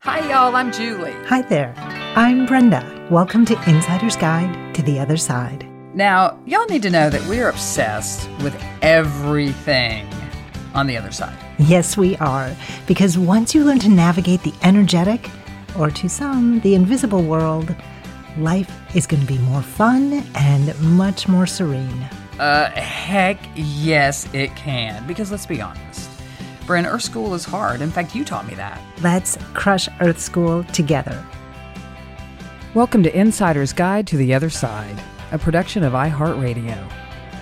Hi, y'all. I'm Julie. Hi there. I'm Brenda. Welcome to Insider's Guide to the Other Side. Now, y'all need to know that we are obsessed with everything on the other side. Yes, we are. Because once you learn to navigate the energetic, or to some, the invisible world, life is going to be more fun and much more serene. Heck yes, it can. Because let's be honest, Bryn, Earth School is hard. In fact, you taught me that. Let's crush Earth School together. Welcome to Insider's Guide to the Other Side, a production of iHeartRadio.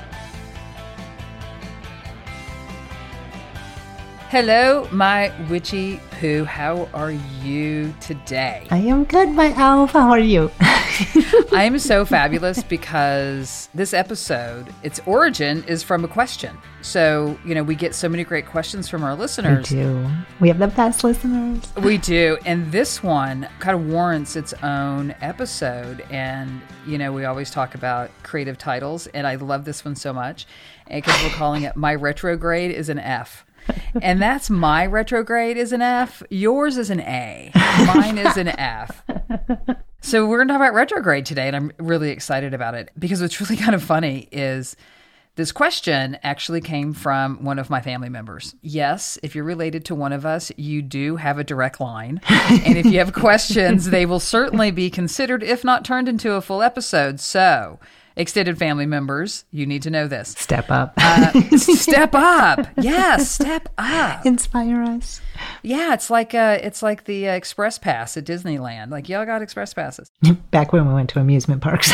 Hello, my witchy poo. How are you today? I am good, my elf. How are you? I am so fabulous because this episode, its origin is from a question. So, we get so many great questions from our listeners. We do. We have the best listeners. We do. And this one kind of warrants its own episode. And, we always talk about creative titles. And I love this one so much because we're calling it My Retrograde is an F. And that's my retrograde is an F. Yours is an A. Mine is an F. So we're going to talk about retrograde today, and I'm really excited about it because what's really kind of funny is this question actually came from one of my family members. Yes, if you're related to one of us, you do have a direct line. And if you have questions, they will certainly be considered, if not turned into a full episode. So extended family members, you need to know this. Step up. Step up. Yes, step up. Inspire us. Yeah, it's like the Express Pass at Disneyland. Like, y'all got Express Passes. Back when we went to amusement parks.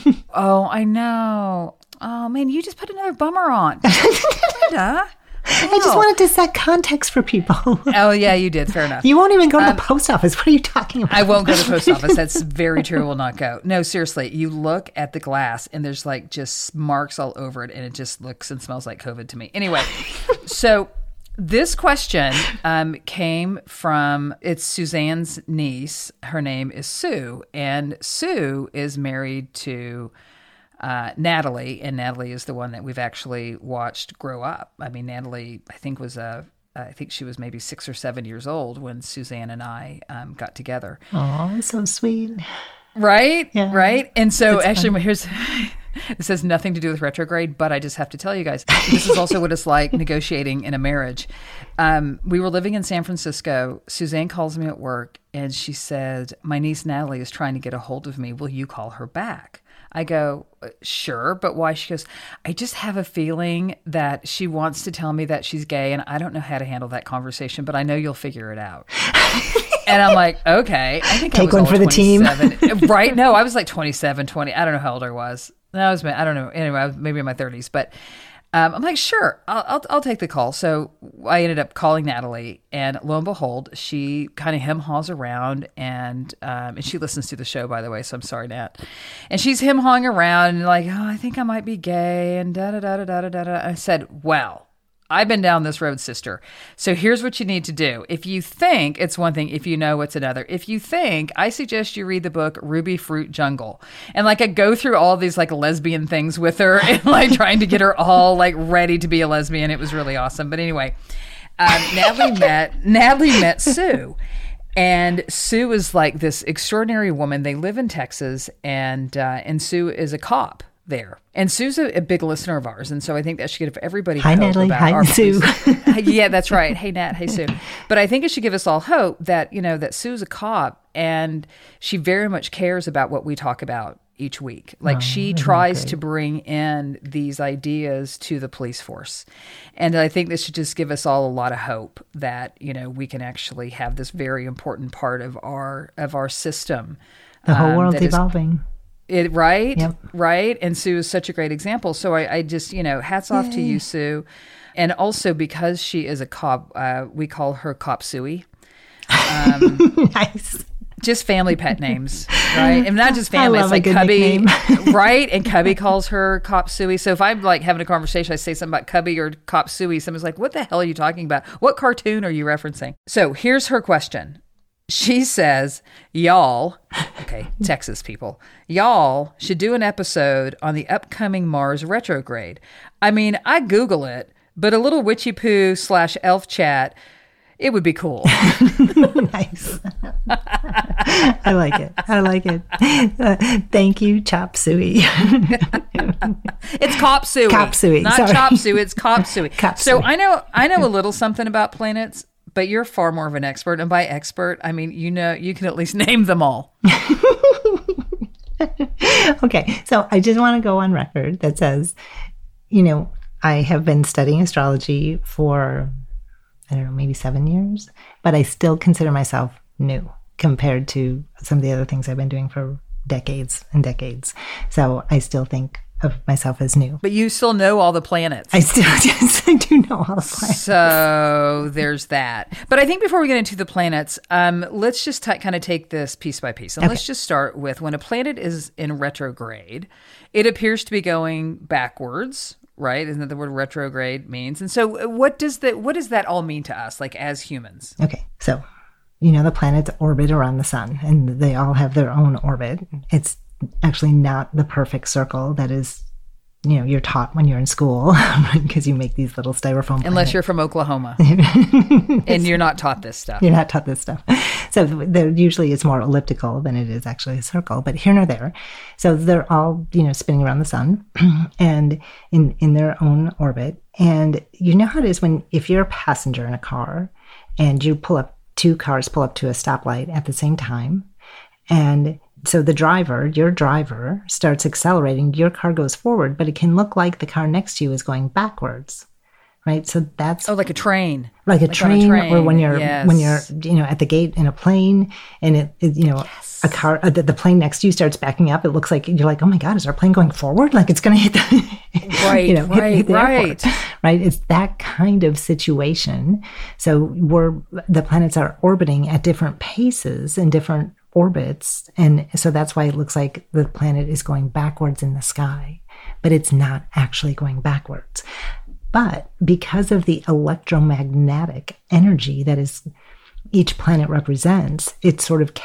Oh, I know. Oh, man, you just put another bummer on. Brenda. I just wanted to set context for people. Oh, yeah, you did. Fair enough. You won't even go to the post office. What are you talking about? I won't go to the post office. That's very true. I will not go. No, seriously. You look at the glass and there's just marks all over it and it just looks and smells like COVID to me. Anyway, so this question came from, it's Suzanne's niece. Her name is Sue. And Sue is married to Natalie, and Natalie is the one that we've actually watched grow up. I mean, Natalie, I think she was maybe 6 or 7 years old when Suzanne and I got together. Oh, so sweet. Right? Yeah. Right? And so It's actually, this has nothing to do with retrograde, but I just have to tell you guys, this is also what it's like negotiating in a marriage. We were living in San Francisco. Suzanne calls me at work, and she said, my niece Natalie is trying to get a hold of me. Will you call her back? I go, sure, but why? She goes, I just have a feeling that she wants to tell me that she's gay, and I don't know how to handle that conversation, but I know you'll figure it out. And I'm like, okay. I think Take I was one for the team. Right? No, I was like 27, 20. I don't know how old I was. I don't know. Anyway, I was maybe in my 30s, but I'm like, sure, I'll take the call. So I ended up calling Natalie, and lo and behold, she kind of hem-haws around, and she listens to the show, by the way, so I'm sorry, Nat. And she's hem-hawing around, and like, oh, I think I might be gay, and da-da-da-da-da-da-da. I said, well, I've been down this road, sister. So here's what you need to do. If you think it's one thing, if you know it's another. If you think, I suggest you read the book Ruby Fruit Jungle. And I go through all these lesbian things with her and trying to get her all ready to be a lesbian. It was really awesome. But anyway, Natalie met Sue. And Sue is this extraordinary woman. They live in Texas, and Sue is a cop there. And Sue's a big listener of ours, and so I think that should give everybody hope. Hi, Natalie. About Hi, Sue. Yeah, that's right. Hey, Nat. Hey, Sue. But I think it should give us all hope that, that Sue's a cop, and she very much cares about what we talk about each week. She tries to bring in these ideas to the police force. And I think this should just give us all a lot of hope that, we can actually have this very important part of our system. The whole world's evolving. Right? Yep. Right? And Sue is such a great example. So I just, hats off to you, Sue. And also because she is a cop, we call her Cop Suey. Nice. Just family pet names, right? And not just family. I love it's a good Cubby, nickname. right? And Cubby calls her Cop Suey. So if I'm having a conversation, I say something about Cubby or Cop Suey, someone's like, what the hell are you talking about? What cartoon are you referencing? So here's her question. She says, y'all, okay, Texas people, y'all should do an episode on the upcoming Mars retrograde. I mean, I Google it, but a little witchy poo / elf chat It would be cool. Nice. I like it. I like it. Thank you, Chop Suey. It's Cop Suey. Cop Suey. Not Sorry. Chop Suey, it's Cop Suey. Cop So Suey. I know a little something about planets, but you're far more of an expert. And by expert, I mean, you can at least name them all. Okay, so I just want to go on record that says, I have been studying astrology for, I don't know, maybe 7 years, but I still consider myself new compared to some of the other things I've been doing for decades and decades. So I still think of myself as new. But you still know all the planets. I do know all the planets. So there's that. But I think before we get into the planets, let's just kind of take this piece by piece. And let's just start with when a planet is in retrograde, it appears to be going backwards, right? Isn't that the word retrograde means? And so what does that all mean to us, like as humans? Okay, so the planets orbit around the sun, and they all have their own orbit. It's actually not the perfect circle that is, you're taught when you're in school, because you make these little styrofoam Unless you're from Oklahoma and you're not taught this stuff. You're not taught this stuff. So usually it's more elliptical than it is actually a circle, but here nor there. So they're all, spinning around the sun and in their own orbit. And you know how it is if you're a passenger in a car and you two cars pull up to a stoplight at the same time, and so your driver starts accelerating, your car goes forward, but it can look like the car next to you is going backwards, right? So that's like a train. Like a train, or when you're yes. at the gate in a plane, and a car, the plane next to you starts backing up. It looks like you're like, oh my God, is our plane going forward? Like it's going to hit the right, hit the right. airport, right? It's that kind of situation. So the planets are orbiting at different paces and different orbits, and so that's why it looks like the planet is going backwards in the sky, but it's not actually going backwards. But because of the electromagnetic energy that is each planet represents, it sort of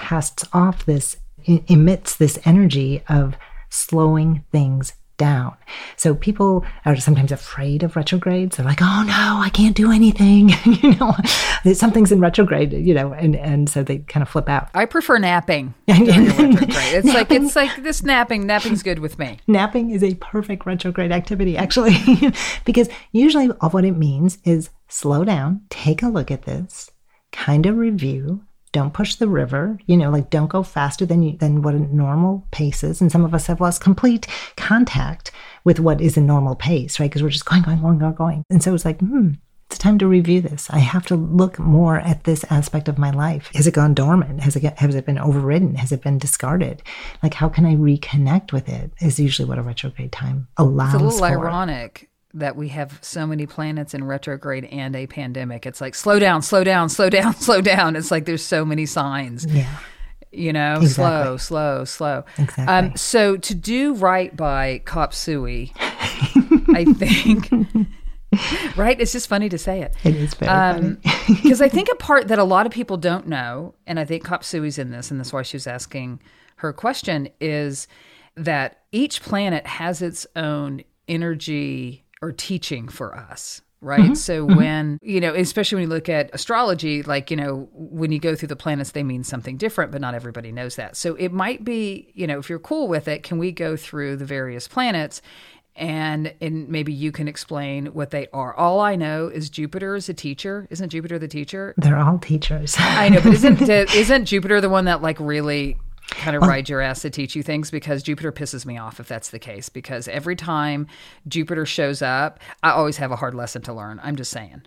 emits this energy of slowing things down. So people are sometimes afraid of retrogrades. They're like, oh no, I can't do anything. Something's in retrograde, and so they kind of flip out. I prefer napping during a retrograde. It's like this napping. Napping's good with me. Napping is a perfect retrograde activity, actually, because usually all what it means is slow down, take a look at this, kind of review. Don't push the river, don't go faster than what a normal pace is. And some of us have lost complete contact with what is a normal pace, right? Because we're just going. And so it's like, it's time to review this. I have to look more at this aspect of my life. Has it gone dormant? Has it been overridden? Has it been discarded? Like, how can I reconnect with it is usually what a retrograde time allows for. It's a little ironic that we have so many planets in retrograde and a pandemic. It's like, slow down, slow down, slow down, slow down. It's like there's so many signs. Yeah. Exactly. Slow. Exactly. So to do right by Cop Suey, I think, right? It's just funny to say it. It is very funny. Because I think a part that a lot of people don't know, and I think Cop Suey's in this, and that's why she was asking her question, is that each planet has its own energy or teaching for us, right? Mm-hmm. So when, especially when you look at astrology, like, when you go through the planets, they mean something different, but not everybody knows that. So it might be, if you're cool with it, can we go through the various planets and maybe you can explain what they are? All I know is Jupiter is a teacher. Isn't Jupiter the teacher? They're all teachers. I know, but isn't Jupiter the one that like really kind of ride your ass to teach you things? Because Jupiter pisses me off if that's the case, because every time Jupiter shows up, I always have a hard lesson to learn. I'm just saying.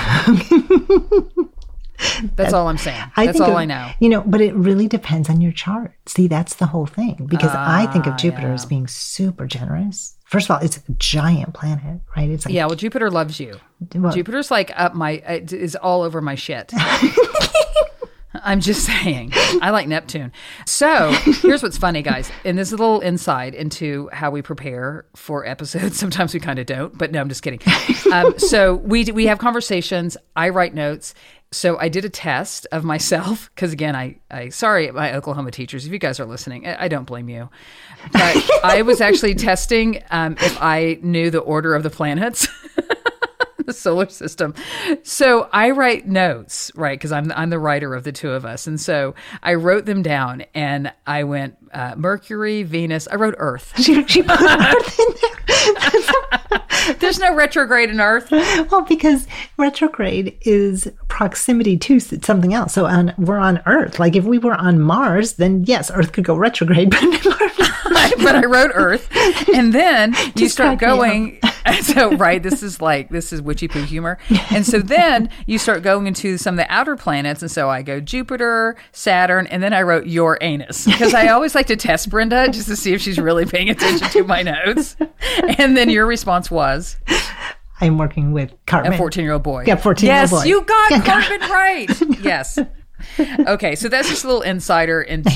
That's all I'm saying. That's all I know. But it really depends on your chart. See, that's the whole thing, because I think of Jupiter as being super generous. First of all, it's a giant planet, right? It's like, well, Jupiter loves you. Well, Jupiter's like is all over my shit. I'm just saying. I like Neptune. So here's what's funny, guys. And this is a little insight into how we prepare for episodes. Sometimes we kind of don't, but no, I'm just kidding. So we have conversations. I write notes. So I did a test of myself because, again, I sorry, my Oklahoma teachers, if you guys are listening, I don't blame you. But I was actually testing if I knew the order of the planets. the solar system. So I write notes, right? Because I'm the writer of the two of us. And so I wrote them down and I went Mercury, Venus. I wrote Earth. She put Earth in there. There's no retrograde in Earth. Well, because retrograde is proximity to something else. So we're on Earth. Like if we were on Mars, then yes, Earth could go retrograde. But I wrote Earth. And then you start going. So, right, this is witchy poo humor. And so then you start going into some of the outer planets. And so I go Jupiter, Saturn, and then I wrote your anus. Because I always like to test Brenda just to see if she's really paying attention to my notes. And then your response was? I'm working with Cartman. A 14-year-old boy. Yeah, 14-year-old boy. Yes, you got Cartman right. Yes. Okay, so that's just a little insider into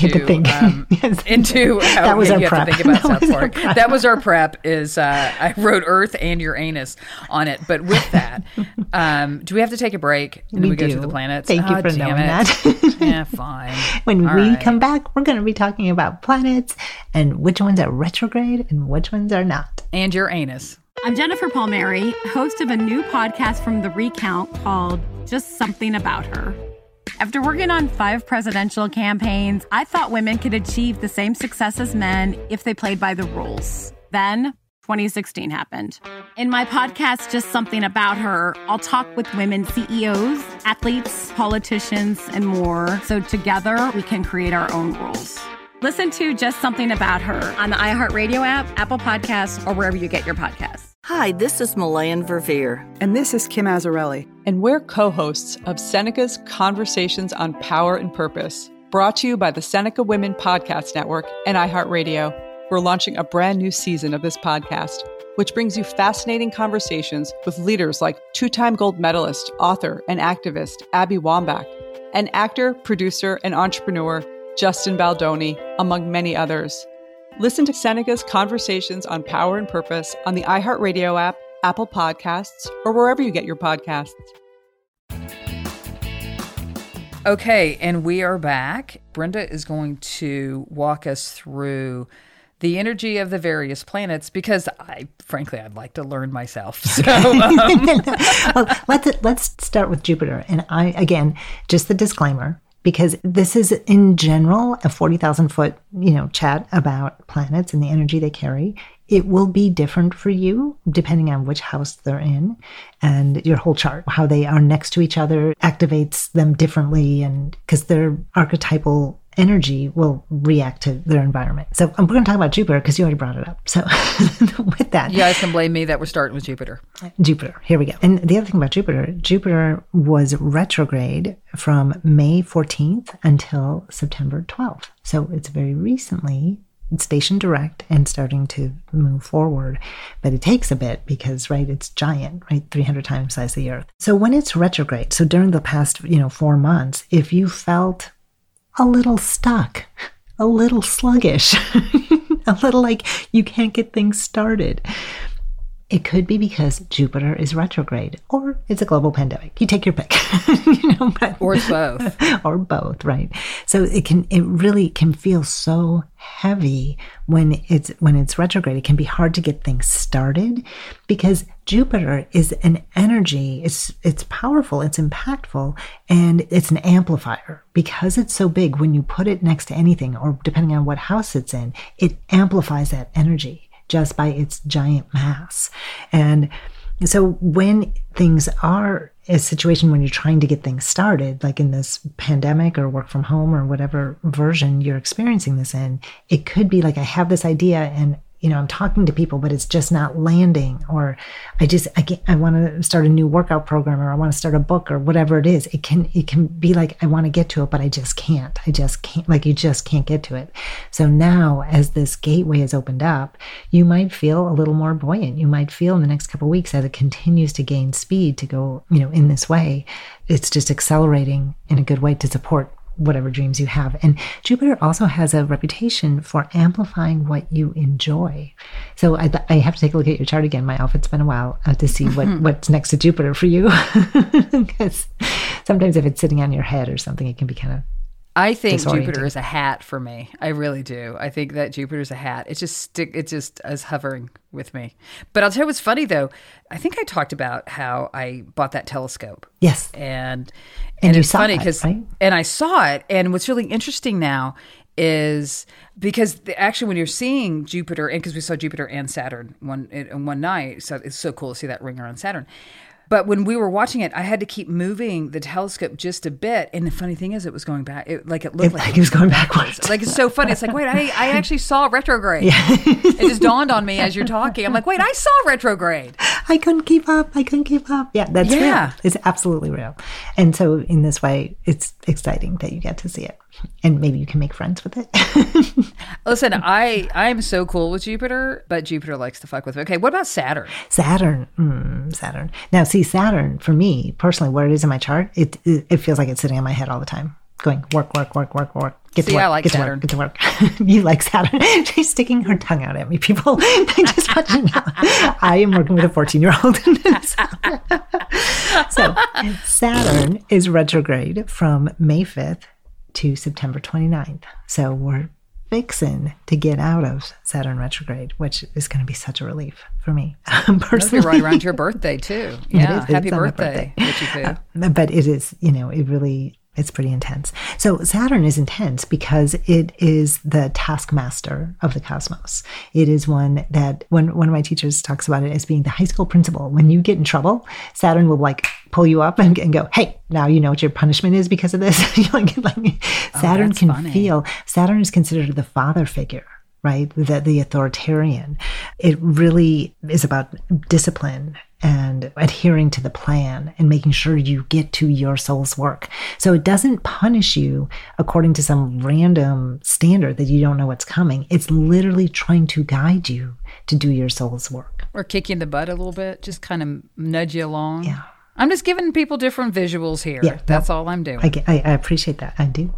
how that was our you prep. have to think about South Park. That was our prep. I wrote Earth and your anus on it. But with that, do we have to take a break? And then we go to the planets. Thank you for knowing that. Yeah, fine. When we come back, we're going to be talking about planets and which ones are retrograde and which ones are not. And your anus. I'm Jennifer Palmieri, host of a new podcast from The Recount called Just Something About Her. After working on 5 presidential campaigns, I thought women could achieve the same success as men if they played by the rules. Then 2016 happened. In my podcast, Just Something About Her, I'll talk with women CEOs, athletes, politicians, and more. So together we can create our own rules. Listen to Just Something About Her on the iHeartRadio app, Apple Podcasts, or wherever you get your podcasts. Hi, this is Malayan Verveer. And this is Kim Azzarelli. And we're co-hosts of Seneca's Conversations on Power and Purpose, brought to you by the Seneca Women Podcast Network and iHeartRadio. We're launching a brand new season of this podcast, which brings you fascinating conversations with leaders like 2-time gold medalist, author, and activist Abby Wambach, and actor, producer, and entrepreneur Justin Baldoni, among many others. Listen to Seneca's Conversations on Power and Purpose on the iHeartRadio app, Apple Podcasts, or wherever you get your podcasts. Okay, and we are back. Brenda is going to walk us through the energy of the various planets because I'd like to learn myself. So, well, let's start with Jupiter. And again, just the disclaimer, because this is in general a 40,000 foot, chat about planets and the energy they carry. It will be different for you depending on which house they're in, and your whole chart, how they are next to each other activates them differently, and because their archetypal energy will react to their environment. So I'm going to talk about Jupiter because you already brought it up. So with that, you guys can blame me that we're starting with Jupiter. Jupiter, here we go. And the other thing about Jupiter was retrograde from May 14th until September 12th. So it's very recently stationed direct and starting to move forward. But it takes a bit because, it's giant, 300 times the size of the Earth. So when it's retrograde, so during the past, 4 months, if you felt a little stuck, a little sluggish, a little like you can't get things started, it could be because Jupiter is retrograde, or it's a global pandemic. You take your pick, or it's both, or both, right? So it really can feel so heavy when it's retrograde. It can be hard to get things started because Jupiter is an energy. It's powerful, it's impactful, and it's an amplifier. Because it's so big, when you put it next to anything, or depending on what house it's in, it amplifies that energy just by its giant mass. And so when things are a situation when you're trying to get things started, like in this pandemic or work from home or whatever version you're experiencing this in, it could be like, I have this idea and I'm talking to people, but it's just not landing, or I want to start a new workout program, or I want to start a book, or whatever it is. It can be like, I want to get to it, but I just can't, like you just can't get to it. So now as this gateway is opened up, you might feel a little more buoyant. You might feel in the next couple of weeks as it continues to gain speed to go, in this way, it's just accelerating in a good way to support whatever dreams you have. And Jupiter also has a reputation for amplifying what you enjoy. So I have to take a look at your chart again. My outfit's been a while to see what's next to Jupiter for you. Because sometimes if it's sitting on your head or something, it can be kind of I think disorienting. Jupiter is a hat for me. I really do. I think that Jupiter's a hat. It just is hovering with me. But I'll tell you what's funny though. I think I talked about how I bought that telescope. Yes. And you it's saw funny it, because right? and I saw it. And what's really interesting now is because actually when you're seeing Jupiter, and because we saw Jupiter and Saturn one night, so it's so cool to see that ring around Saturn. But when we were watching it, I had to keep moving the telescope just a bit. And the funny thing is, it was going back. It looked like it was going backwards. Like, it's so funny. It's like, wait, I actually saw retrograde. Yeah. It just dawned on me as you're talking. I'm like, wait, I saw retrograde. I couldn't keep up. Yeah, that's real. It's absolutely real. And so in this way, it's exciting that you get to see it. And maybe you can make friends with it. Listen, I'm so cool with Jupiter, but Jupiter likes to fuck with me. Okay, what about Saturn? Saturn. Now, see, Saturn, for me, personally, where it is in my chart, it feels like it's sitting on my head all the time, going work. Get to work. I like Saturn. Get to work. You like Saturn. She's sticking her tongue out at me, people. Just watching now. I am working with a 14-year-old. So Saturn is retrograde from May 5th to September 29th. So we're fixing to get out of Saturn retrograde, which is going to be such a relief for me personally. Right around your birthday too. Yeah, happy birthday. But it is, it's pretty intense. So Saturn is intense because it is the taskmaster of the cosmos. It is one that one of my teachers talks about it as being the high school principal. When you get in trouble, Saturn will pull you up and go, hey, now you know what your punishment is because of this. Saturn Saturn is considered the father figure, right? The authoritarian. It really is about discipline and adhering to the plan and making sure you get to your soul's work. So it doesn't punish you according to some random standard that you don't know what's coming. It's literally trying to guide you to do your soul's work. Or kick you in the butt a little bit, just kind of nudge you along. Yeah. I'm just giving people different visuals here. Yeah, that's all I'm doing. I appreciate that. I do.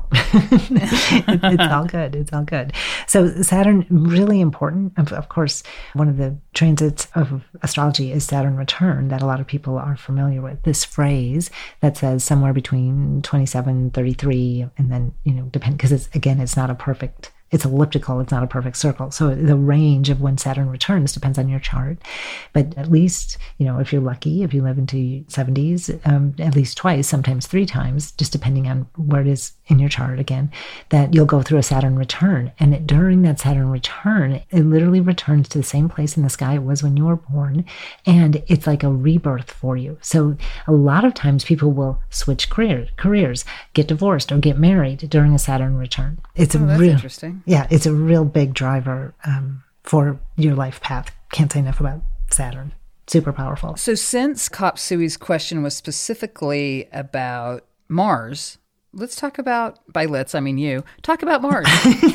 It's all good. It's all good. So Saturn, really important. Of course, one of the transits of astrology is Saturn return that a lot of people are familiar with. This phrase that says somewhere between 27, 33, and then, depend, because it's not a perfect. It's elliptical. It's not a perfect circle. So the range of when Saturn returns depends on your chart. But at least, if you're lucky, if you live into 70s, at least twice, sometimes 3 times, just depending on where it is in your chart again, that you'll go through a Saturn return. And during that Saturn return, it literally returns to the same place in the sky it was when you were born. And it's like a rebirth for you. So a lot of times people will switch careers, get divorced or get married during a Saturn return. It's that's interesting. Yeah, it's a real big driver for your life path. Can't say enough about Saturn. Super powerful. So since Kop Sui's question was specifically about Mars, let's talk about, by let's, I mean you, talk about Mars.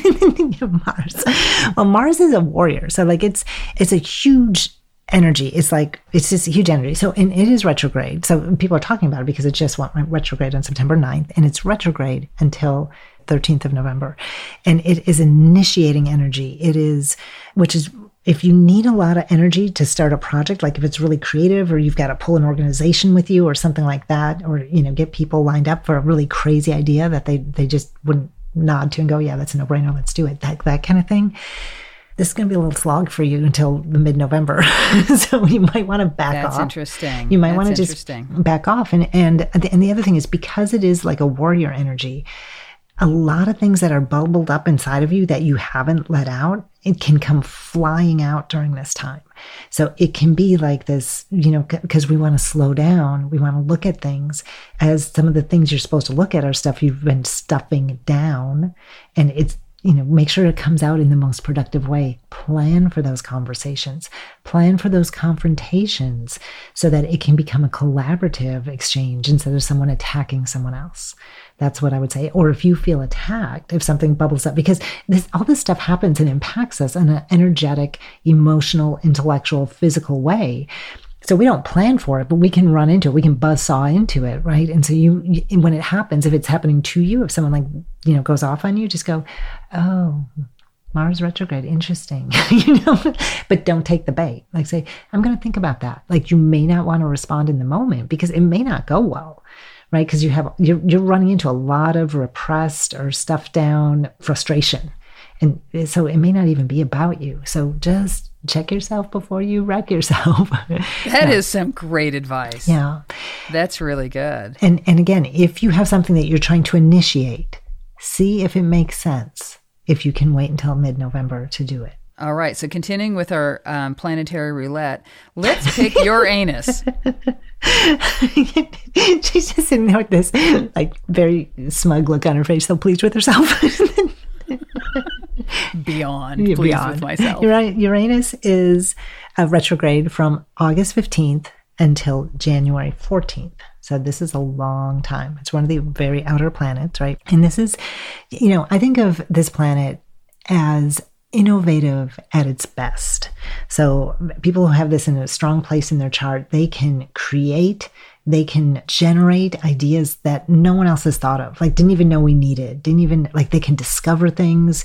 Mars. Well, Mars is a warrior. So it's a huge energy. It's just huge energy. So, and it is retrograde. So people are talking about it because it just went retrograde on September 9th, and it's retrograde until 13th of November. And it is initiating energy. Which is, if you need a lot of energy to start a project, like if it's really creative or you've got to pull an organization with you or something like that, or, get people lined up for a really crazy idea that they just wouldn't nod to and go, yeah, that's a no-brainer, let's do it. That kind of thing. This is going to be a little slog for you until the mid-November. So you might want to back off. That's interesting. You might want to just back off. And the other thing is, because it is like a warrior energy, a lot of things that are bubbled up inside of you that you haven't let out, it can come flying out during this time. So it can be like this, because we want to slow down. We want to look at things as some of the things you're supposed to look at are stuff you've been stuffing down. And it's, make sure it comes out in the most productive way. Plan for those conversations. Plan for those confrontations so that it can become a collaborative exchange instead of someone attacking someone else. That's what I would say. Or if you feel attacked, if something bubbles up, because all this stuff happens and impacts us in an energetic, emotional, intellectual, physical way. So we don't plan for it, but we can run into it. We can buzzsaw into it, right? And so you when it happens, if it's happening to you, if someone goes off on you, just go, oh, Mars retrograde, interesting, but don't take the bait. Say, I'm going to think about that. You may not want to respond in the moment because it may not go well. right? Because you're running into a lot of repressed or stuffed down frustration. And so it may not even be about you. So just check yourself before you wreck yourself. That is some great advice. Yeah. That's really good. And again, if you have something that you're trying to initiate, see if it makes sense, if you can wait until mid-November to do it. All right. So continuing with our planetary roulette, let's pick your anus. She's just sitting there with this like very smug look on her face, so pleased with herself. Beyond pleased with myself. Uranus is a retrograde from August 15th until January 14th. So this is a long time. It's one of the very outer planets, right? And this is, I think of this planet as innovative at its best. So people who have this in a strong place in their chart, they can create, they can generate ideas that no one else has thought of, like didn't even know we needed, they can discover things,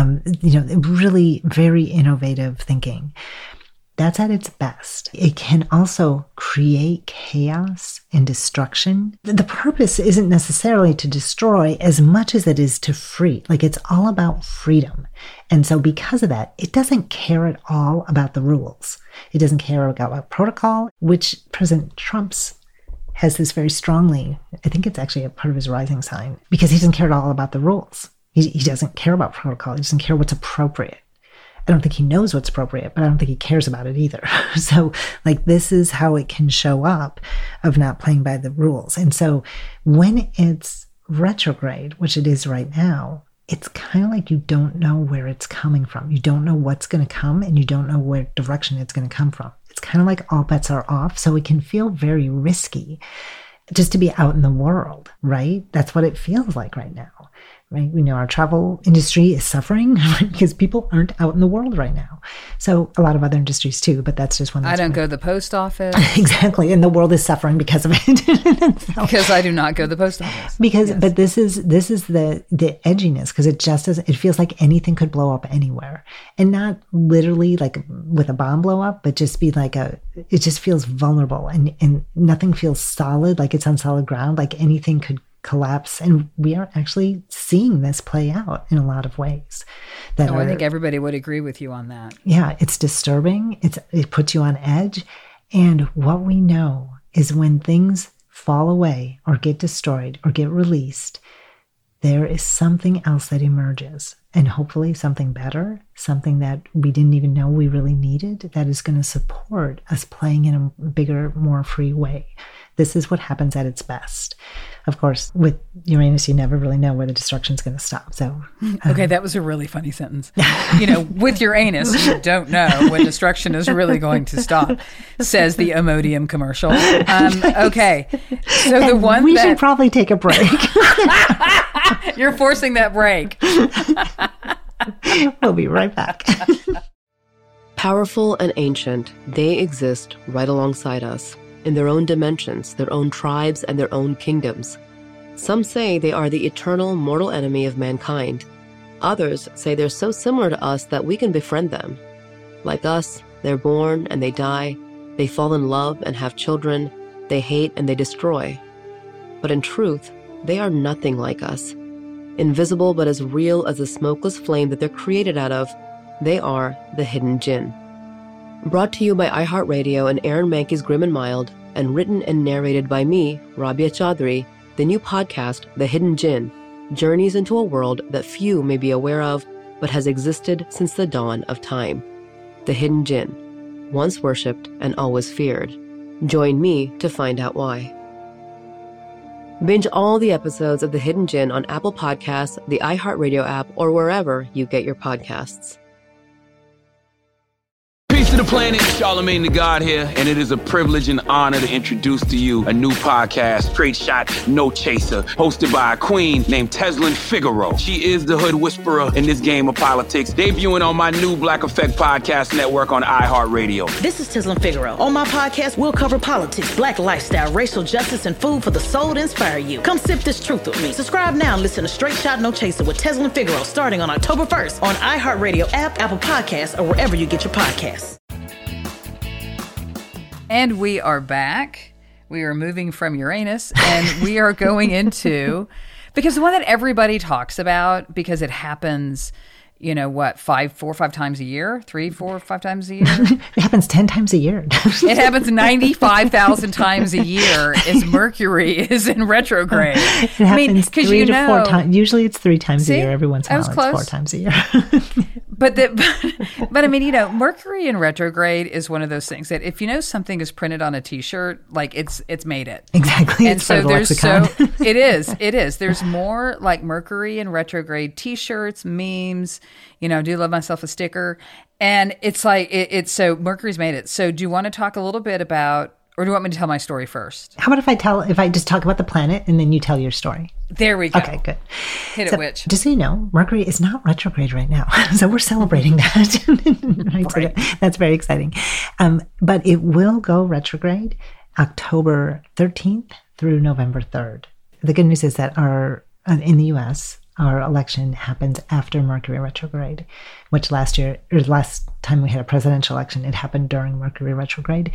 really very innovative thinking. That's at its best. It can also create chaos and destruction. The purpose isn't necessarily to destroy as much as it is to free. Like it's all about freedom. And so because of that, it doesn't care at all about the rules. It doesn't care about protocol, which President Trump's has this very strongly. I think it's actually a part of his rising sign because he doesn't care at all about the rules. He doesn't care about protocol. He doesn't care what's appropriate. I don't think he knows what's appropriate, but I don't think he cares about it either. So this is how it can show up of not playing by the rules. And so when it's retrograde, which it is right now, it's kind of like you don't know where it's coming from. You don't know what's going to come and you don't know where direction it's going to come from. It's kind of like all bets are off. So it can feel very risky just to be out in the world, right? That's what it feels like right now. Right? We know our travel industry is suffering because people aren't out in the world right now. So a lot of other industries too, but that's just one. I don't go to the post office. Exactly. And the world is suffering because of it. Because I do not go to the post office. But this is the edginess, because it feels like anything could blow up anywhere, and not literally like with a bomb blow up, but just be like it just feels vulnerable and nothing feels solid, like it's on solid ground, like anything could collapse. And we are actually seeing this play out in a lot of ways. I think everybody would agree with you on that. Yeah, it's disturbing. It puts you on edge. And what we know is when things fall away or get destroyed or get released, there is something else that emerges. And hopefully something better, something that we didn't even know we really needed, that is going to support us playing in a bigger, more free way. This is what happens at its best. Of course, with Uranus, you never really know where the destruction is going to stop. So, okay, that was a really funny sentence. With Uranus, you don't know when destruction is really going to stop, says the Imodium commercial. Okay, so the one we should probably take a break. You're forcing that break. We'll be right back. Powerful and ancient, they exist right alongside us, in their own dimensions, their own tribes, and their own kingdoms. Some say they are the eternal mortal enemy of mankind. Others say they're so similar to us that we can befriend them. Like us, they're born and they die, they fall in love and have children, they hate and they destroy. But in truth, they are nothing like us. Invisible but as real as the smokeless flame that they're created out of, they are the Hidden Djinn. Brought to you by iHeartRadio and Aaron Mahnke's Grim and Mild, and written and narrated by me, Rabia Chaudhry, the new podcast, The Hidden Djinn, journeys into a world that few may be aware of, but has existed since the dawn of time. The Hidden Djinn, once worshipped and always feared. Join me to find out why. Binge all the episodes of The Hidden Djinn on Apple Podcasts, the iHeartRadio app, or wherever you get your podcasts. Peace to the planet, Charlemagne the God here, and it is a privilege and honor to introduce to you a new podcast, Straight Shot, No Chaser, hosted by a queen named Tezlyn Figaro. She is the hood whisperer in this game of politics, debuting on my new Black Effect podcast network on iHeartRadio. This is Tezlyn Figaro. On my podcast, we'll cover politics, black lifestyle, racial justice, and food for the soul to inspire you. Come sip this truth with me. Subscribe now and listen to Straight Shot, No Chaser with Tezlyn Figaro starting on October 1st on iHeartRadio app, Apple Podcasts, or wherever you get your podcasts. And we are back. We are moving from Uranus, and we are going into, because the one that everybody talks about, because it happens, 4 or 5 times a year, 3, 4, 5 times a year. It happens 10 times a year. It happens 95,000 times a year as Mercury is in retrograde. It happens 3 to 4 times. Usually it's 3 times a year. Every once in a while it's 4 times a year. But I mean, Mercury in retrograde is one of those things that if something is printed on a T-shirt, like it's made it. Exactly. And it's so there's it is. It There's more like Mercury in retrograde T-shirts, memes. I do love myself a sticker, and it's like it's so Mercury's made it. So do you want to talk a little bit about, or do you want me to tell my story first? How about if I just talk about the planet and then you tell your story? There we go. Okay, good. Hit it, witch. Just so you know, Mercury is not retrograde right now. So we're celebrating that. Right. So that's very exciting. But it will go retrograde October 13th through November 3rd. The good news is that in the U.S., our election happens after Mercury retrograde, which last time we had a presidential election, it happened during Mercury retrograde.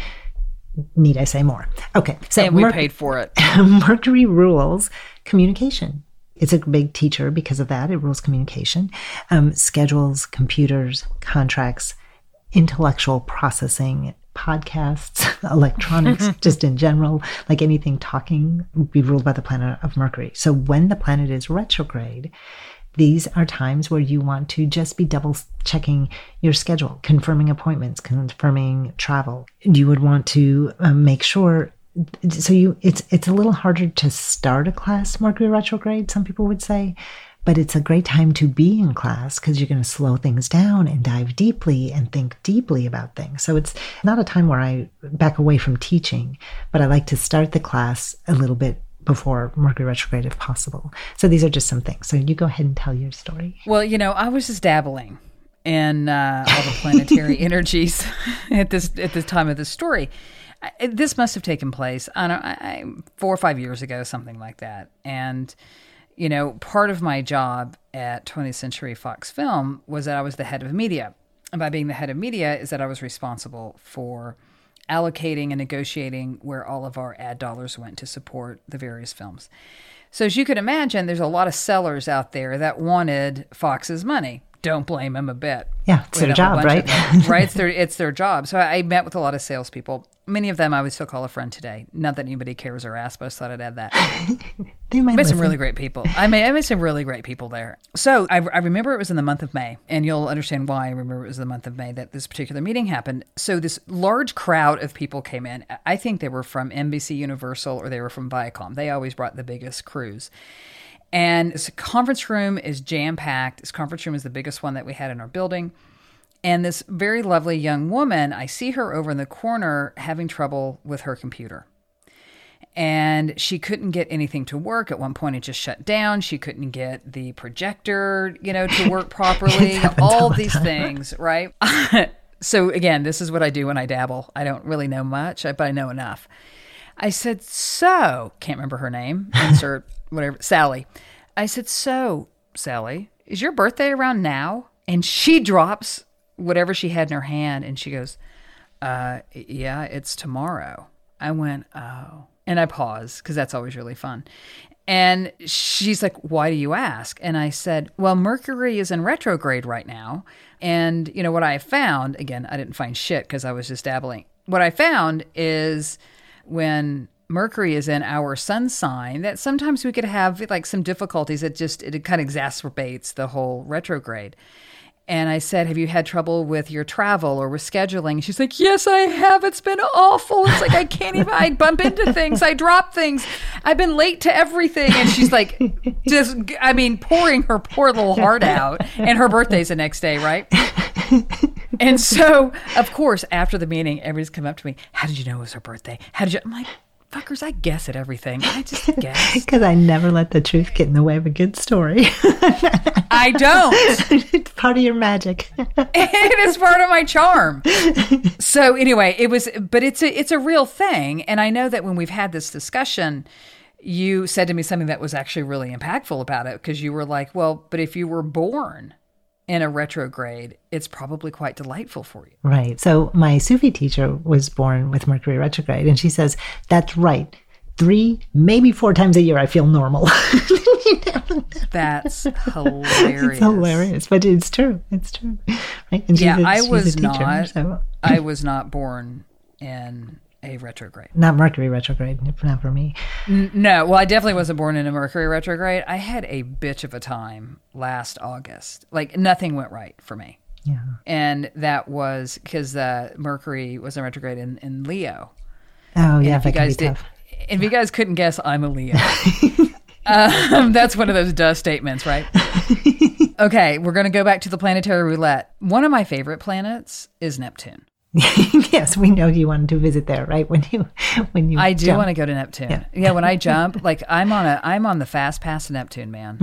Need I say more? Okay. So and we paid for it. Mercury rules communication. It's a big teacher because of that. It rules communication, schedules, computers, contracts, intellectual processing, podcasts, electronics, just in general, like anything talking, will be ruled by the planet of Mercury. So when the planet is retrograde, these are times where you want to just be double checking your schedule, confirming appointments, confirming travel. You would want to make sure. So it's a little harder to start a class Mercury retrograde, some people would say, but it's a great time to be in class because you're going to slow things down and dive deeply and think deeply about things. So it's not a time where I back away from teaching, but I like to start the class a little bit before Mercury retrograde if possible. So these are just some things. So you go ahead and tell your story. Well, I was just dabbling in all the planetary energies at this time of the story. This must have taken place, 4 or 5 years ago, something like that. And part of my job at 20th Century Fox Film was that I was the head of media. And by being the head of media is that I was responsible for allocating and negotiating where all of our ad dollars went to support the various films. So as you could imagine, there's a lot of sellers out there that wanted Fox's money. Don't blame them a bit. Yeah, it's their job, right? Right, it's their job. So I met with a lot of salespeople. Many of them I would still call a friend today. Not that anybody cares or asks, but I just thought I'd add that. They might met some really great people. I met some really great people there. So I remember it was in the month of May, and you'll understand why I remember it was the month of May that this particular meeting happened. So this large crowd of people came in. I think they were from NBC Universal or they were from Viacom. They always brought the biggest crews. And this conference room is jam-packed. This conference room is the biggest one that we had in our building. And this very lovely young woman, I see her over in the corner having trouble with her computer. And she couldn't get anything to work. At one point, it just shut down. She couldn't get the projector, to work properly. All these things, right? So again, this is what I do when I dabble. I don't really know much, but I know enough. I said, so, can't remember her name, insert whatever, Sally. I said, so, Sally, is your birthday around now? And she drops whatever she had in her hand and she goes, yeah, it's tomorrow. I went, oh. And I paused because that's always really fun. And she's like, why do you ask? And I said, well, Mercury is in retrograde right now. And, what I found, again, I didn't find shit because I was just dabbling. What I found is when Mercury is in our sun sign, that sometimes we could have like some difficulties. It kind of exacerbates the whole retrograde. And I said, have you had trouble with your travel or with scheduling? She's like, yes, I have. It's been awful. It's like, I bump into things. I drop things. I've been late to everything. And she's like, pouring her poor little heart out. And her birthday's the next day, right? And so, of course, after the meeting, everybody's come up to me. How did you know it was her birthday? I'm like, fuckers, I guess at everything. I just guess. Because I never let the truth get in the way of a good story. I don't. It's part of your magic. It is part of my charm. So anyway, it's a real thing. And I know that when we've had this discussion, you said to me something that was actually really impactful about it, because you were like, well, but if you were born in a retrograde, it's probably quite delightful for you. Right. So my Sufi teacher was born with Mercury retrograde, and she says, that's right. 3, maybe 4 times a year, I feel normal. That's hilarious. It's hilarious, but it's true. It's true. Right? And I was not born in a retrograde. Not Mercury retrograde, not for me. No, well, I definitely wasn't born in a Mercury retrograde. I had a bitch of a time last August. Like, nothing went right for me. Yeah. And that was because Mercury was in retrograde in Leo. Oh, yeah, that can be tough. And if you guys couldn't guess, I'm a Leo. That's one of those duh statements, right? Okay, we're going to go back to the planetary roulette. One of my favorite planets is Neptune. Yes, we know you wanted to visit there, right? When you I do want to go to Neptune. Yeah, when I jump, like I'm on the fast pass to Neptune, man.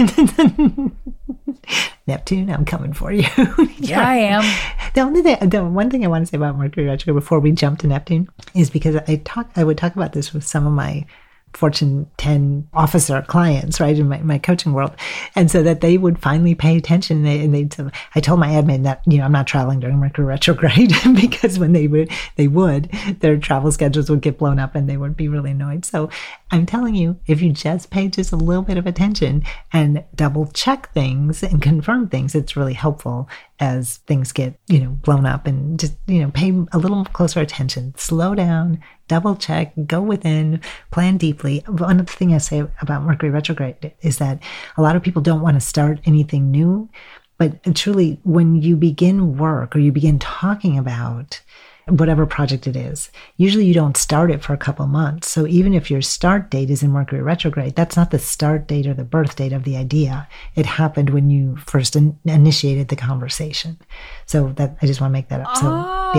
Neptune, I'm coming for you. Yeah, I am. The one thing I want to say about Mercury retrograde before we jump to Neptune is because I would talk about this with some of my Fortune 10 officer clients, right, in my coaching world. And so that they would finally pay attention. I told my admin that, I'm not traveling during Mercury retrograde because when they would, their travel schedules would get blown up and they would be really annoyed. So I'm telling you, if you just pay just a little bit of attention and double check things and confirm things, it's really helpful as things get, blown up, and just, pay a little closer attention, slow down, double check, go within, plan deeply. One of the things I say about Mercury retrograde is that a lot of people don't want to start anything new, but truly when you begin work or you begin talking about whatever project it is, usually you don't start it for a couple months. So even if your start date is in Mercury retrograde, that's not the start date or the birth date of the idea. It happened when you first initiated the conversation. So that I just want to make that up. So,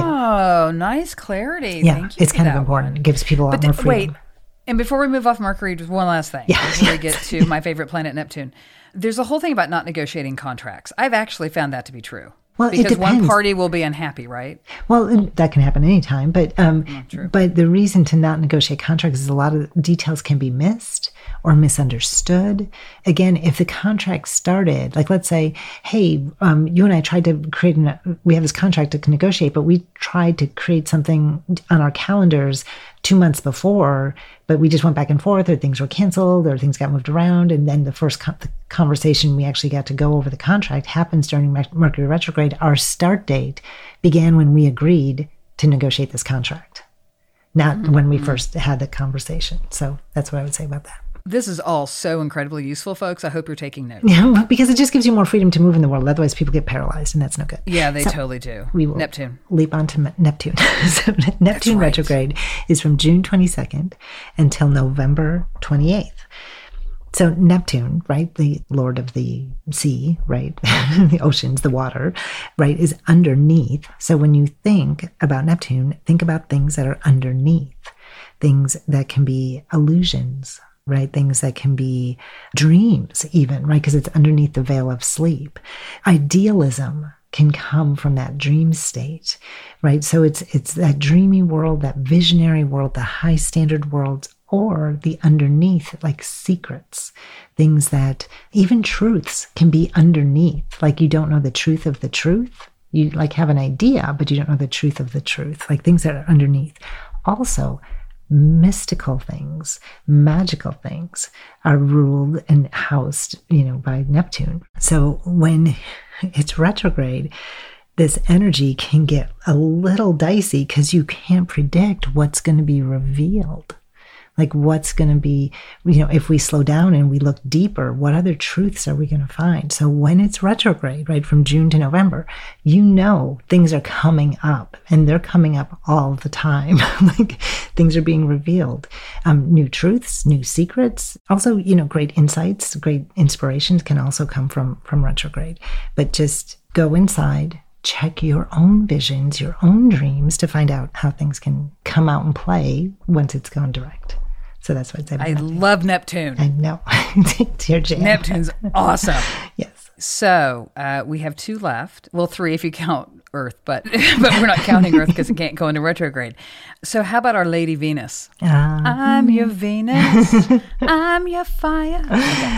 nice clarity. Yeah, Thank you. It's kind of important. It gives people a lot more freedom. Wait, and before we move off Mercury, just one last thing. Before we get to my favorite planet, Neptune. There's a whole thing about not negotiating contracts. I've actually found that to be true. Well, because one party will be unhappy, right? Well, that can happen anytime. But but the reason to not negotiate contracts is a lot of details can be missed or misunderstood. Again, if the contract started, like let's say, hey, you and I tried to create, we have this contract to negotiate, but we tried to create something on our calendars 2 months before, but we just went back and forth, or things were canceled, or things got moved around. And then the first conversation we actually got to go over the contract happens during Mercury retrograde. Our start date began when we agreed to negotiate this contract, not when we first had the conversation. So that's what I would say about that. This is all so incredibly useful, folks. I hope you're taking notes. Yeah, because it just gives you more freedom to move in the world. Otherwise, people get paralyzed, and that's no good. Yeah, they totally do. We will Neptune. Leap on to Neptune. So Neptune retrograde is from June 22nd until November 28th. So Neptune, right, the lord of the sea, right, the oceans, the water, right, is underneath. So when you think about Neptune, think about things that are underneath, things that can be illusions, right? Things that can be dreams even, right? Because it's underneath the veil of sleep. Idealism can come from that dream state, right? So it's that dreamy world, that visionary world, the high standard world, or the underneath, like secrets, things that even truths can be underneath. Like you don't know the truth of the truth. You like have an idea, but you don't know the truth of the truth, like things that are underneath. Also, mystical things, magical things are ruled and housed, by Neptune. So when it's retrograde, this energy can get a little dicey because you can't predict what's going to be revealed. Like what's going to be, if we slow down and we look deeper, what other truths are we going to find? So when it's retrograde, right, from June to November, things are coming up, and they're coming up all the time. Like things are being revealed. New truths, new secrets. Also, great insights, great inspirations can also come from retrograde. But just go inside, check your own visions, your own dreams to find out how things can come out and play once it's gone direct. So that's what I'd say about Neptune. Love Neptune. I know. It's your jam. Neptune's awesome. Yes. So we have 2 left. Well, 3 if you count Earth, but we're not counting Earth because it can't go into retrograde. So how about our Lady Venus? I'm your Venus. I'm your fire. Okay.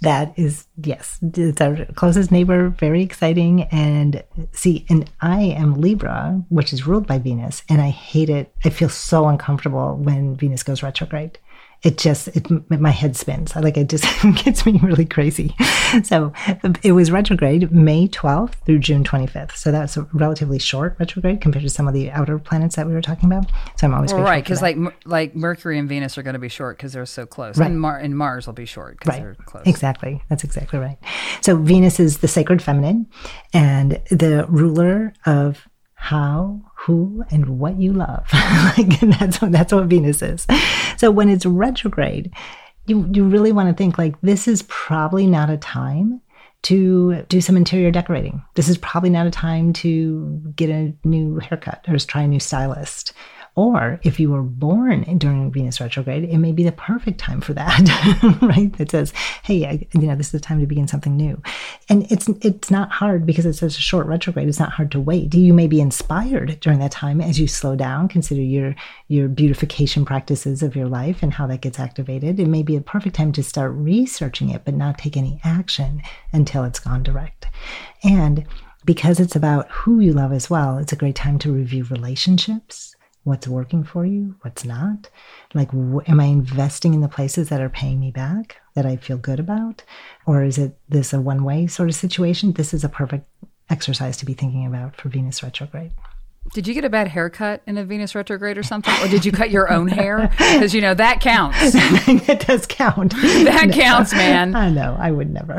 That is, yes, it's our closest neighbor, very exciting. And see, and I am Libra, which is ruled by Venus, and I hate it. I feel so uncomfortable when Venus goes retrograde. My head spins. It just gets me really crazy. So it was retrograde May 12th through June 25th. So that's a relatively short retrograde compared to some of the outer planets that we were talking about. So I'm always grateful right, because for that. like Mercury and Venus are going to be short because they're so close. Right. And Mars will be short because they're close. Exactly. That's exactly right. So Venus is the sacred feminine and the ruler of how, who, and what you love. That's what Venus is. So when it's retrograde, you really want to think this is probably not a time to do some interior decorating. This is probably not a time to get a new haircut or try a new stylist. Or if you were born during Venus retrograde, it may be the perfect time for that, right? That says, hey, this is the time to begin something new. And it's not hard because it's such a short retrograde. It's not hard to wait. You may be inspired during that time as you slow down, consider your beautification practices of your life and how that gets activated. It may be a perfect time to start researching it, but not take any action until it's gone direct. And because it's about who you love as well, it's a great time to review relationships. What's working for you? What's not? Am I investing in the places that are paying me back, that I feel good about? Or is this a one-way sort of situation? This is a perfect exercise to be thinking about for Venus retrograde. Did you get a bad haircut in a Venus retrograde or something? Or did you cut your own hair? Because, that counts. That does count. That counts, man. I know. I would never.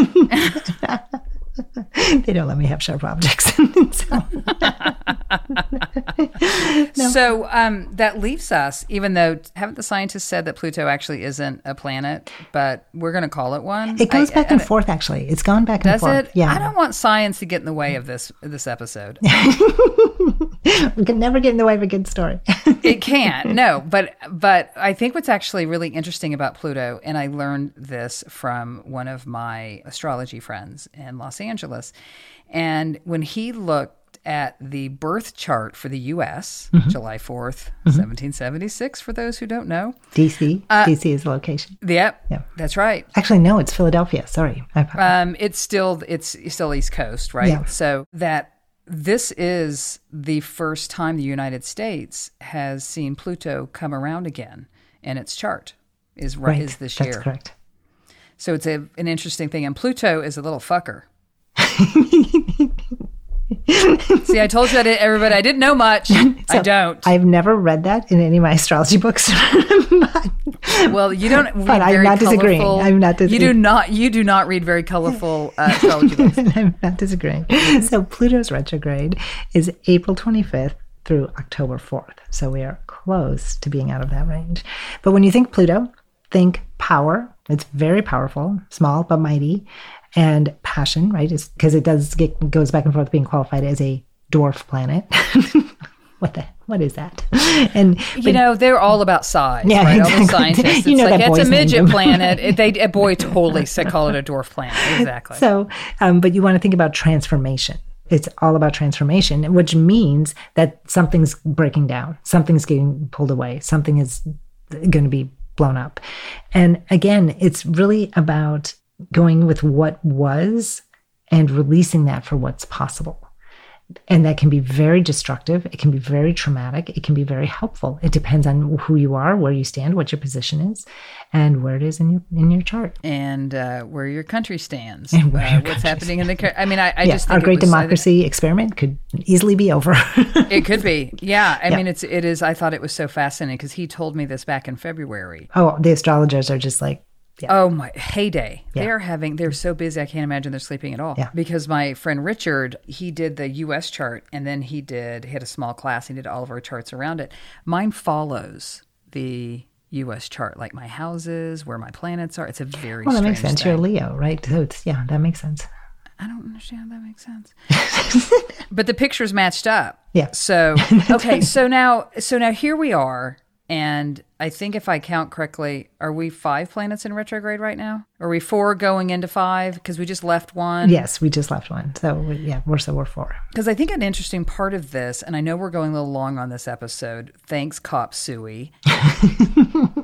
They don't let me have sharp objects. So that leaves us, even though, haven't the scientists said that Pluto actually isn't a planet, but we're going to call it one? It goes back and forth, actually. It's gone back and forth. Does it? Yeah. I don't want science to get in the way of this episode. We can never get in the way of a good story. It can't, no. But I think what's actually really interesting about Pluto, and I learned this from one of my astrology friends in Los Angeles, and when he looked at the birth chart for the U.S., July 4th, 1776, for those who don't know. D.C. D.C. is the location. Yep, yeah, that's right. Actually, no, it's Philadelphia. Sorry. It's still East Coast, right? Yeah. So that this is the first time the United States has seen Pluto come around again in its chart is this year. That's correct. So it's an interesting thing. And Pluto is a little fucker. See, I told you everybody, I didn't know much. I don't. I've never read that in any of my astrology books. Well, you don't read but I'm not disagreeing. I'm not disagreeing. You do not read very colorful astrology books. I'm not disagreeing. So Pluto's retrograde is April 25th through October 4th. So we are close to being out of that range. But when you think Pluto, think power. It's very powerful, small but mighty. And passion, right? Because it goes back and forth being qualified as a dwarf planet. What is that? And they're all about size. Yeah, right? exactly. All the scientists, it's a midget planet. A boy totally call it a dwarf planet. Exactly. So, but you want to think about transformation. It's all about transformation, which means that something's breaking down, something's getting pulled away, something is going to be blown up. And again, it's really about going with what was and releasing that for what's possible. And that can be very destructive. It can be very traumatic. It can be very helpful. It depends on who you are, where you stand, what your position is, and where it is in your chart. And where your country stands. And what's happening in the... I mean, I just think our great democracy experiment could easily be over. It could be. Yeah. I mean, it is. I thought it was so fascinating because he told me this back in February. Oh, the astrologers are just like, yeah. Oh, my heyday. Yeah. They're so busy, I can't imagine they're sleeping at all. Yeah. Because my friend Richard, he did the U.S. chart, and then he had a small class. He did all of our charts around it. Mine follows the U.S. chart, like my houses, where my planets are. It's a very that makes sense. thing. You're a Leo, right? So that makes sense. I don't understand how that makes sense. But the pictures matched up. Yeah. So, okay, so now here we are. And I think if I count correctly, are we 5 planets in retrograde right now? Are we 4 going into 5? Because we just left one. Yes, we just left one. So we're 4. Because I think an interesting part of this, and I know we're going a little long on this episode. Thanks, Cop Suey.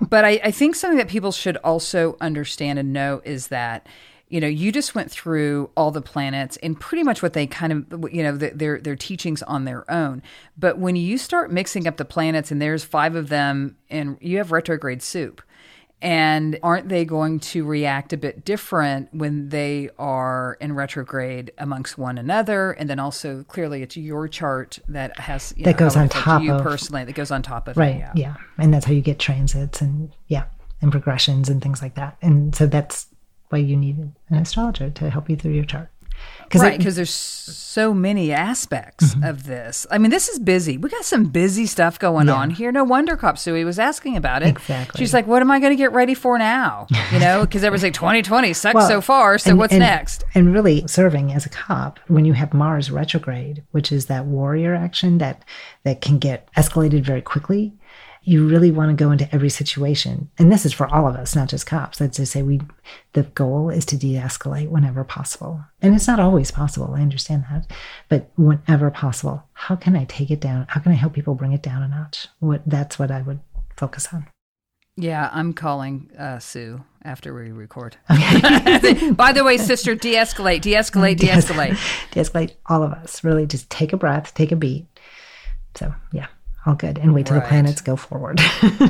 But I think something that people should also understand and know is that, you just went through all the planets and pretty much what they kind of, their teachings on their own. But when you start mixing up the planets and there's 5 of them and you have retrograde soup, and aren't they going to react a bit different when they are in retrograde amongst one another? And then also, clearly, it's your chart that has that goes on top of you personally. That goes on top of right. it. Yeah, and that's how you get transits and and progressions and things like that. And so that's why you need an astrologer to help you through your chart. Because there's so many aspects of this. I mean, this is busy. We got some busy stuff going on here. No wonder Cop Suey was asking about it. Exactly. She's like, what am I going to get ready for now? Because everyone's like, 2020 sucks so far, so what's next? And really serving as a cop, when you have Mars retrograde, which is that warrior action that can get escalated very quickly, you really want to go into every situation. And this is for all of us, not just cops. That's to say the goal is to de-escalate whenever possible. And it's not always possible. I understand that. But whenever possible, how can I take it down? How can I help people bring it down a notch? That's what I would focus on. Yeah, I'm calling Sue after we record. Okay. By the way, sister, de-escalate. De-escalate all of us. Really just take a breath, take a beat. So, yeah. All good. And wait till the planets go forward.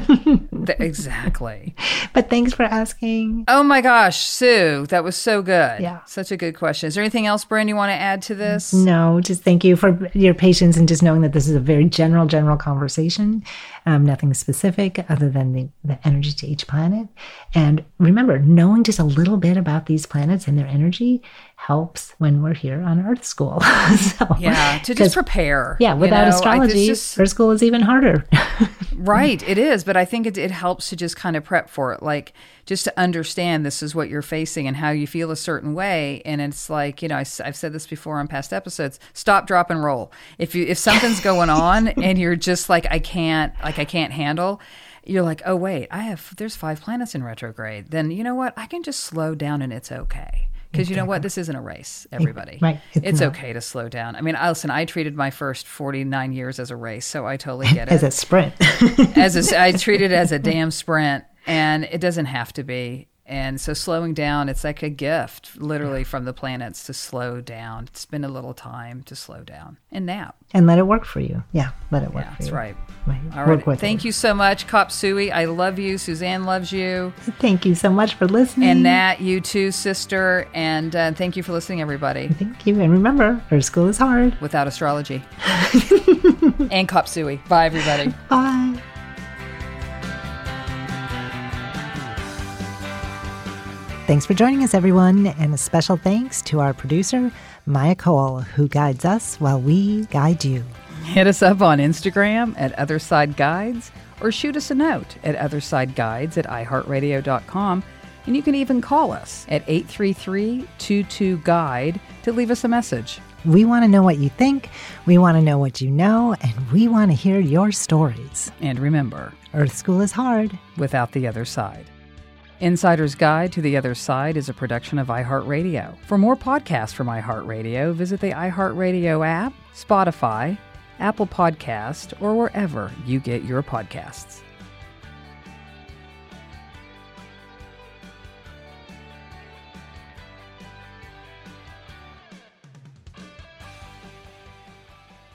Exactly. But thanks for asking. Oh my gosh, Sue, that was so good. Yeah. Such a good question. Is there anything else, Bryn, you want to add to this? No, just thank you for your patience and just knowing that this is a very general conversation. Nothing specific other than the energy to each planet. And remember, knowing just a little bit about these planets and their energy helps when we're here on Earth School. To just prepare. Yeah, without astrology, Earth School is even harder. Right, it is. But I think it helps to just kind of prep for it. Like, just to understand this is what you're facing and how you feel a certain way. And it's like, I've said this before on past episodes, stop, drop, and roll. If something's going on and you're just like, I can't handle, you're like, oh, wait, there's 5 planets in retrograde. Then you know what? I can just slow down and it's okay. Because you know what? This isn't a race, everybody. Right. It's okay to slow down. I mean, I treated my first 49 years as a race, so I totally get it. As a sprint. I treat it as a damn sprint, and it doesn't have to be. And so slowing down, it's like a gift, literally, from the planets to slow down, spend a little time to slow down and nap. And let it work for you. Yeah, let it work for you. That's right. All right. Thank you so much, Cop Suey. I love you. Suzanne loves you. Thank you so much for listening. And Nat, you too, sister. And thank you for listening, everybody. Thank you. And remember, Earth School is hard. Without astrology. And Cop Suey. Bye, everybody. Bye. Thanks for joining us, everyone, and a special thanks to our producer, Maya Cole, who guides us while we guide you. Hit us up on Instagram at OthersideGuides or shoot us a note at OthersideGuides@iHeartRadio.com, and you can even call us at 833-22-GUIDE to leave us a message. We want to know what you think, we want to know what you know, and we want to hear your stories. And remember, Earth School is hard without the other side. Insider's Guide to the Other Side is a production of iHeartRadio. For more podcasts from iHeartRadio, visit the iHeartRadio app, Spotify, Apple Podcast, or wherever you get your podcasts.